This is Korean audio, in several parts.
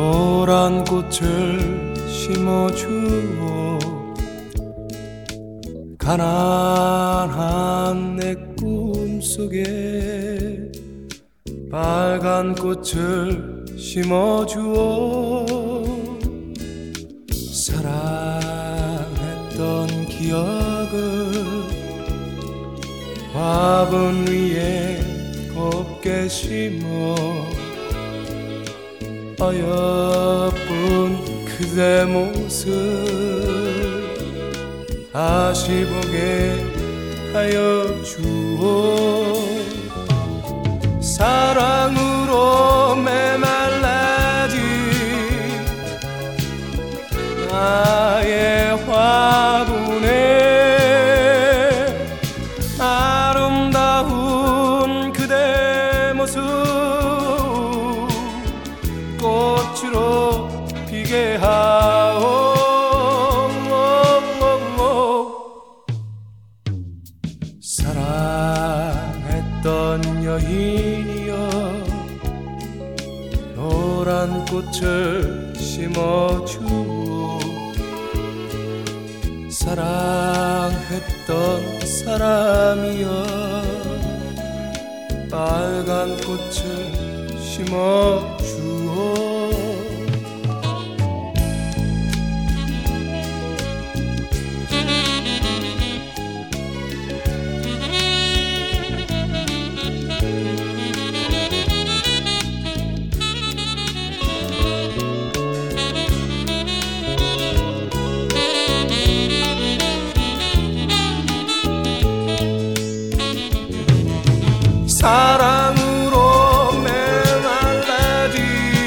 노란 꽃을 심어주오. 가난한 내 꿈속에 빨간 꽃을 심어주오. 사랑했던 기억을 화분 위에 곱게 심어 어여쁜 그대 모습 다시 보게 하여 주오. 사랑으로 메말라진 나의 화분에 아름다운 그대 모습 꽃으로 피게 하오. 사랑했던 여인이여 노란 꽃을 심어주오. 사랑했던 사람이여 빨간 꽃을 심어주오. 사랑으로 메말라진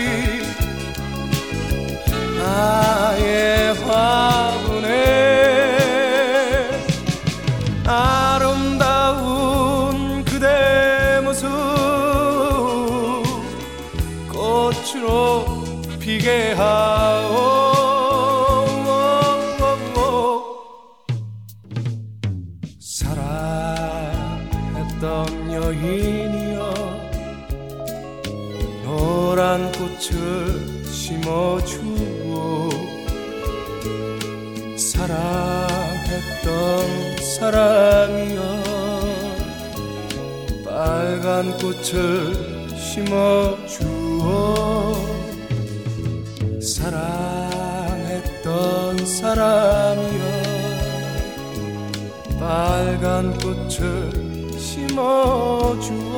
나의 화분에 아름다운 그대 모습 꽃으로 피게 하오. 사랑했던 여인이여 노란 꽃을 심어주오. 사랑했던 사람이여 빨간 꽃을 심어주오. 사랑했던 사람이여 빨간 꽃을 심어주오.